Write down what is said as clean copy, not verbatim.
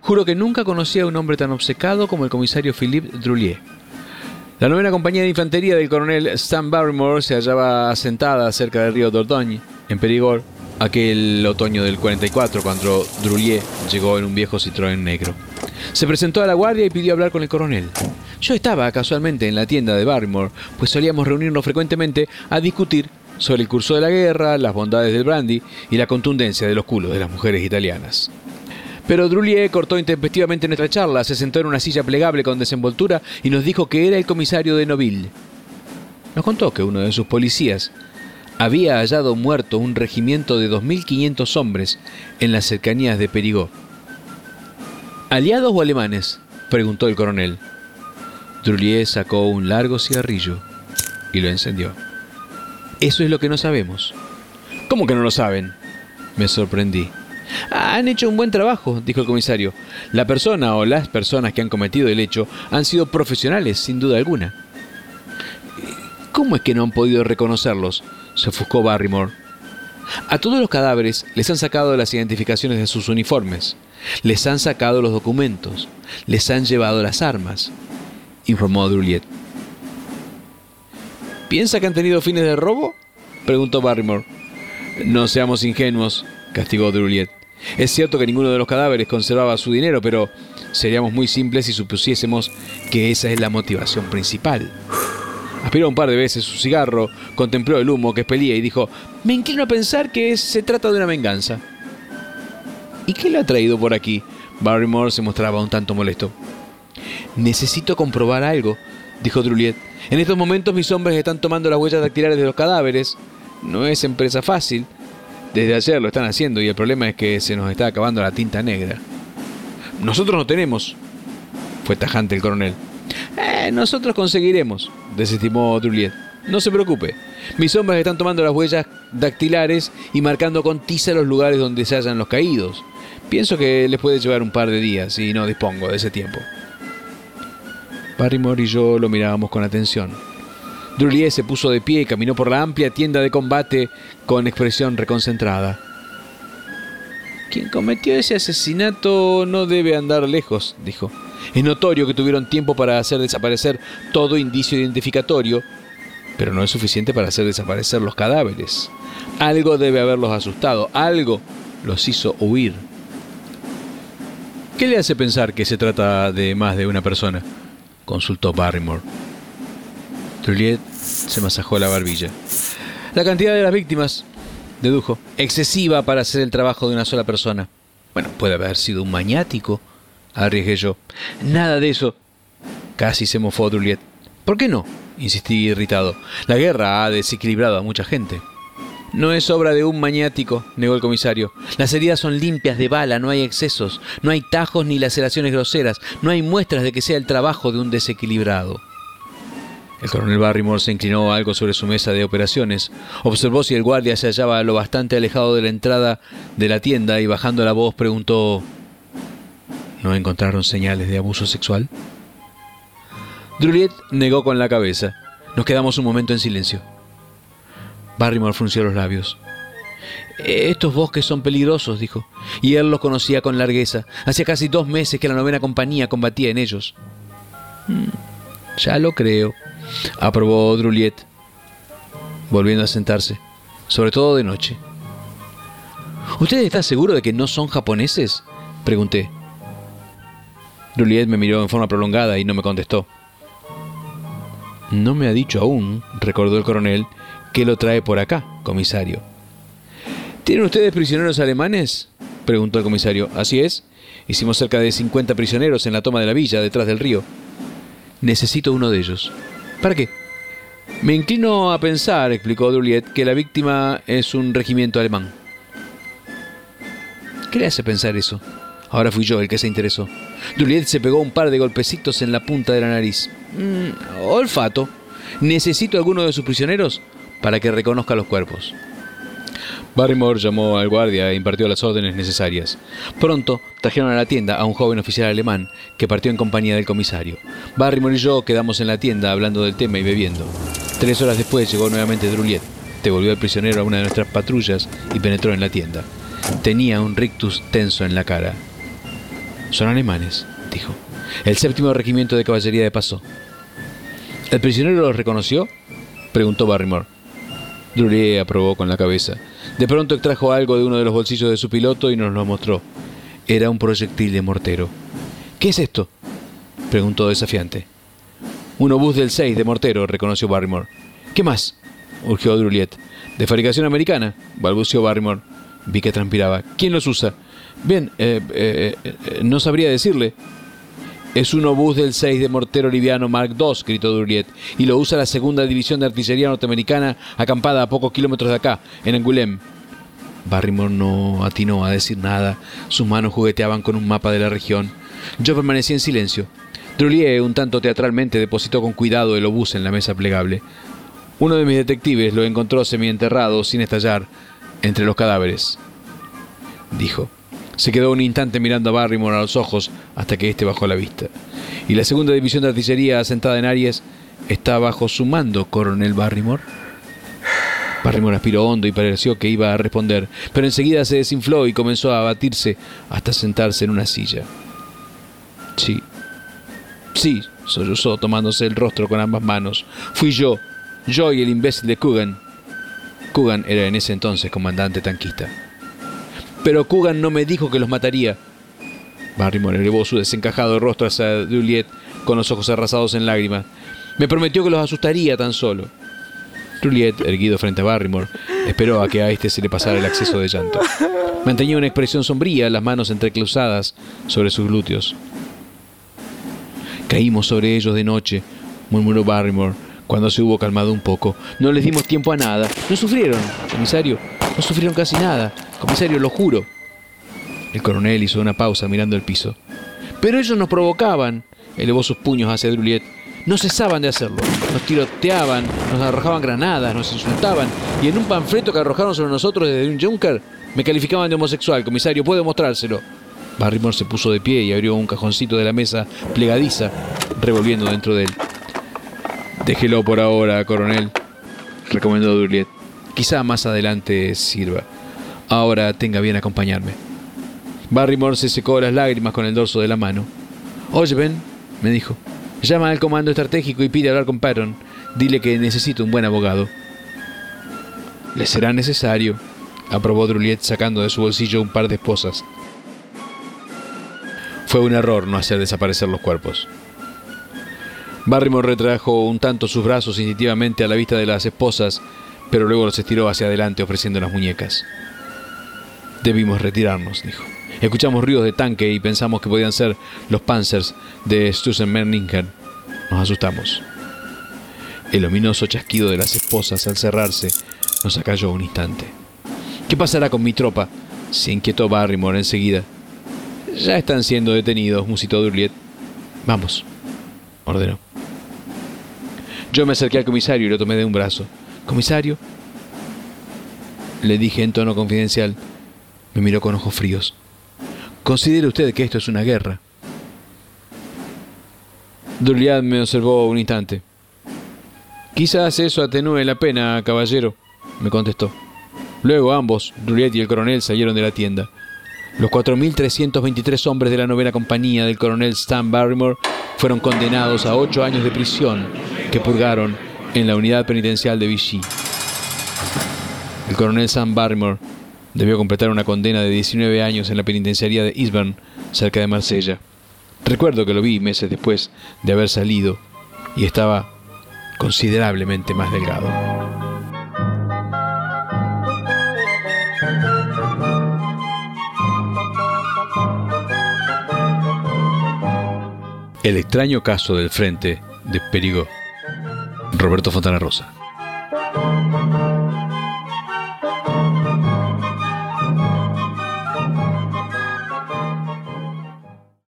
Juro que nunca conocí a un hombre tan obcecado como el comisario Philippe Droulier. La 9ª compañía de infantería del coronel Stan Barrymore se hallaba asentada cerca del río Dordogne, en Périgord, aquel otoño del 44, cuando Droulier llegó en un viejo Citroën negro. Se presentó a la guardia y pidió hablar con el coronel. Yo estaba casualmente en la tienda de Barrymore, pues solíamos reunirnos frecuentemente a discutir sobre el curso de la guerra, las bondades del brandy y la contundencia de los culos de las mujeres italianas. Pero Droulier cortó intempestivamente nuestra charla, se sentó en una silla plegable con desenvoltura y nos dijo que era el comisario de Noville. Nos contó que uno de sus policías había hallado muerto un regimiento de 2.500 hombres en las cercanías de Périgord. ¿Aliados o alemanes?, preguntó el coronel. Droulier sacó un largo cigarrillo y lo encendió. Eso es lo que no sabemos. ¿Cómo que no lo saben?, me sorprendí. Han hecho un buen trabajo, dijo el comisario. La persona o las personas que han cometido el hecho han sido profesionales, sin duda alguna. ¿Cómo es que no han podido reconocerlos?, se ofuscó Barrymore. A todos los cadáveres les han sacado las identificaciones de sus uniformes, les han sacado los documentos, les han llevado las armas, informó Droulier. ¿Piensa que han tenido fines de robo?, preguntó Barrymore. No seamos ingenuos, castigó Droulier. Es cierto que ninguno de los cadáveres conservaba su dinero, pero seríamos muy simples si supusiésemos que esa es la motivación principal. Aspiró un par de veces su cigarro, contempló el humo que expelía y dijo: me inclino a pensar que se trata de una venganza. ¿Y qué le ha traído por aquí? Barrymore se mostraba un tanto molesto. Necesito comprobar algo, dijo Droulier. En estos momentos mis hombres están tomando las huellas dactilares de los cadáveres. No es empresa fácil. Desde ayer lo están haciendo y el problema es que se nos está acabando la tinta negra. Nosotros no tenemos, fue tajante el coronel. Nosotros conseguiremos, desestimó Droulier. No se preocupe. Mis hombres están tomando las huellas dactilares y marcando con tiza los lugares donde se hallan los caídos. Pienso que les puede llevar un par de días y no dispongo de ese tiempo. Barrymore y yo lo mirábamos con atención. Droulier se puso de pie y caminó por la amplia tienda de combate con expresión reconcentrada. Quien cometió ese asesinato no debe andar lejos, dijo. Es notorio que tuvieron tiempo para hacer desaparecer todo indicio identificatorio, pero no es suficiente para hacer desaparecer los cadáveres. Algo debe haberlos asustado, algo los hizo huir. ¿Qué le hace pensar que se trata de más de una persona?, consultó Barrymore. Droulier se masajó la barbilla. La cantidad de las víctimas, dedujo, excesiva para hacer el trabajo de una sola persona. Bueno, puede haber sido un maniático, arriesgué yo. Nada de eso. Casi se mofó Droulier. ¿Por qué no?, insistí irritado. La guerra ha desequilibrado a mucha gente. No es obra de un maniático, negó el comisario. Las heridas son limpias de bala, no hay excesos, no hay tajos ni laceraciones groseras, no hay muestras de que sea el trabajo de un desequilibrado. El coronel Barrymore se inclinó algo sobre su mesa de operaciones, observó si el guardia se hallaba lo bastante alejado de la entrada de la tienda y bajando la voz preguntó: ¿no encontraron señales de abuso sexual? Droulier negó con la cabeza. Nos quedamos un momento en silencio. Barrymore frunció los labios. Estos bosques son peligrosos, dijo, y él los conocía con largueza. Hacía casi 2 meses que la 9ª compañía combatía en ellos. Ya lo creo, aprobó Droulier, volviendo a sentarse, sobre todo de noche. ¿Usted está seguro de que no son japoneses?, pregunté. Droulier me miró en forma prolongada y no me contestó. No me ha dicho aún, recordó el coronel, que lo trae por acá, comisario. ¿Tienen ustedes prisioneros alemanes?, preguntó el comisario. Así es. Hicimos cerca de 50 prisioneros en la toma de la villa, detrás del río. Necesito uno de ellos. ¿Para qué? Me inclino a pensar, explicó Droulier, que la víctima es un regimiento alemán. ¿Qué le hace pensar eso? Ahora fui yo el que se interesó. Droulier se pegó un par de golpecitos en la punta de la nariz. Olfato. Necesito alguno de sus prisioneros para que reconozca los cuerpos. Barrymore llamó al guardia e impartió las órdenes necesarias. Pronto trajeron a la tienda a un joven oficial alemán que partió en compañía del comisario. Barrymore y yo quedamos en la tienda hablando del tema y bebiendo. 3 horas después llegó nuevamente Droulier. Devolvió al prisionero a una de nuestras patrullas y penetró en la tienda. Tenía un rictus tenso en la cara. Son alemanes, dijo. El 7º regimiento de caballería de paso. ¿El prisionero los reconoció?, preguntó Barrymore. Drulier aprobó con la cabeza. De pronto extrajo algo de uno de los bolsillos de su piloto y nos lo mostró. Era un proyectil de mortero. ¿Qué es esto?, preguntó desafiante. Un obús del 6 de mortero, reconoció Barrymore. ¿Qué más?, urgió Druliet. De fabricación americana, balbuceó Barrymore. Vi que transpiraba. ¿Quién los usa? Bien, no sabría decirle. Es un obús del 6 de mortero liviano Mark II, gritó Druliet, y lo usa la 2ª División de Artillería Norteamericana acampada a pocos kilómetros de acá, en Angoulême. Barrymore no atinó a decir nada. Sus manos jugueteaban con un mapa de la región. Yo permanecí en silencio. Druliet, un tanto teatralmente, depositó con cuidado el obús en la mesa plegable. Uno de mis detectives lo encontró semienterrado, sin estallar, entre los cadáveres, dijo. Se quedó un instante mirando a Barrymore a los ojos hasta que éste bajó la vista. ¿Y la 2ª División de Artillería asentada en Aries está bajo su mando, coronel Barrymore? Barrymore aspiró hondo y pareció que iba a responder, pero enseguida se desinfló y comenzó a abatirse hasta sentarse en una silla. Sí, sollozó tomándose el rostro con ambas manos. Fui yo y el imbécil de Coogan. Coogan era en ese entonces comandante tanquista. Pero Coogan no me dijo que los mataría. Barrymore elevó su desencajado rostro hacia Druliet con los ojos arrasados en lágrimas. Me prometió que los asustaría tan solo. Druliet, erguido frente a Barrymore, esperó a que a este se le pasara el acceso de llanto. Mantenía una expresión sombría, las manos entrecruzadas sobre sus glúteos. Caímos sobre ellos de noche, murmuró Barrymore, cuando se hubo calmado un poco. No les dimos tiempo a nada. No sufrieron, comisario. No sufrieron casi nada. Comisario, lo juro. El coronel hizo una pausa mirando el piso. Pero ellos nos provocaban. Elevó sus puños hacia Druliet. No cesaban de hacerlo. Nos tiroteaban, nos arrojaban granadas, nos insultaban. Y en un panfleto que arrojaron sobre nosotros desde un Junker, me calificaban de homosexual. Comisario, puedo mostrárselo. Barrymore se puso de pie y abrió un cajoncito de la mesa plegadiza, revolviendo dentro de él. Déjelo por ahora, coronel, recomendó Druliet. Quizá más adelante sirva. Ahora tenga bien acompañarme. Barrymore se secó las lágrimas con el dorso de la mano. Oye, Ben, me dijo, llama al comando estratégico y pide hablar con Patton. Dile que necesito un buen abogado. Le será necesario, aprobó Druliet sacando de su bolsillo un par de esposas. Fue un error no hacer desaparecer los cuerpos. Barrymore retrajo un tanto sus brazos instintivamente a la vista de las esposas, pero luego los estiró hacia adelante ofreciendo las muñecas. Debimos retirarnos, dijo. Escuchamos ruidos de tanque y pensamos que podían ser los Panzers de Stusenmerningen. Nos asustamos. El ominoso chasquido de las esposas al cerrarse nos acalló un instante. ¿Qué pasará con mi tropa?, se inquietó Barrymore enseguida. Ya están siendo detenidos, musitó Druliet. Vamos, ordenó. Yo me acerqué al comisario y lo tomé de un brazo. ¿Comisario?, le dije en tono confidencial. Me miró con ojos fríos. Considere usted que esto es una guerra. Druliet me observó un instante. Quizás eso atenúe la pena, caballero, me contestó. Luego ambos, Druliet y el coronel, salieron de la tienda. Los 4.323 hombres de la 9ª compañía del coronel Stan Barrymore fueron condenados a 8 años de prisión que purgaron en la unidad penitencial de Vichy. El coronel Stan Barrymore debió completar una condena de 19 años en la penitenciaría de Eastbourne, cerca de Marsella. Recuerdo que lo vi meses después de haber salido y estaba considerablemente más delgado. El extraño caso del frente de Périgueux. Roberto Fontana Rosa.